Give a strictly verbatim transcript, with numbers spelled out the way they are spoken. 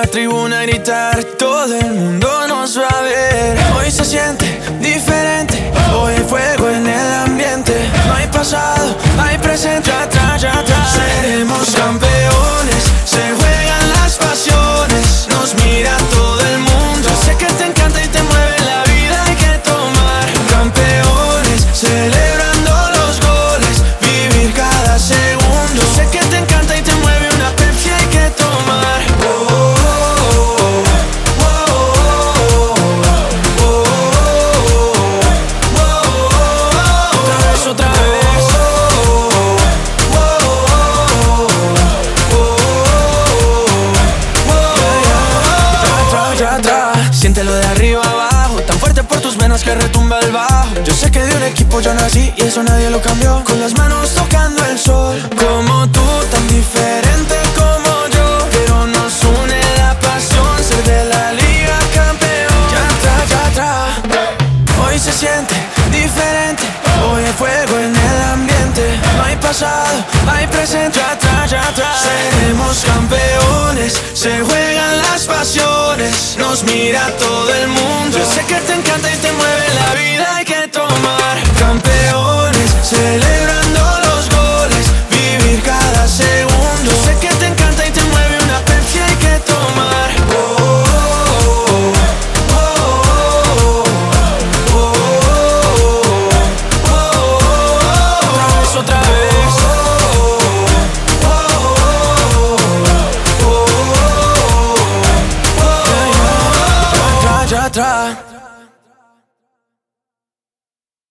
tribuna a gritar, todo el mundo nos va a ver. Hoy se siente diferente, hoy hay fuego en el ambiente. No hay pasado, hay presente, atrás, atrás. Seremos campeones, se juegan las pasiones. Nos mira todo el mundo, sé que te encanta y te mueve la vida, hay que tomar. Campeones, celebrando los goles, vivir cada segundo. Sé que te encanta y te mueve una Pepsi, hay que tomar. Oh, oh, oh, oh, oh, oh, oh. Otra vez, otra vez. Oh, oh, oh, oh. Siéntelo de arriba abajo, tan fuerte por tus venas que retumba el bajo. Yo sé que de un equipo yo nací y eso nadie lo cambió. Con las manos tocando el sol, como tú, tan diferente como yo, pero nos une la pasión, ser de la liga campeón. Ya atrás, ya atrás. Hoy se siente diferente, hoy hay fuego en el ambiente. No hay pasado, hay presente, atrás, ya atrás. Seremos campeones, se juegan las pasiones. Nos mira todo el mundo, yo sé que te encanta y te mueve la vida, hay que tomar. Campeones, celebrando los goles, vivir cada segundo. Yo sé que te encanta y te mueve una Pepsi, hay que tomar. Oh, oh, oh, oh, oh, oh, oh. Otra vez, otra vez. Oh, oh, oh, oh, oh. Ya atrás, ya atrás.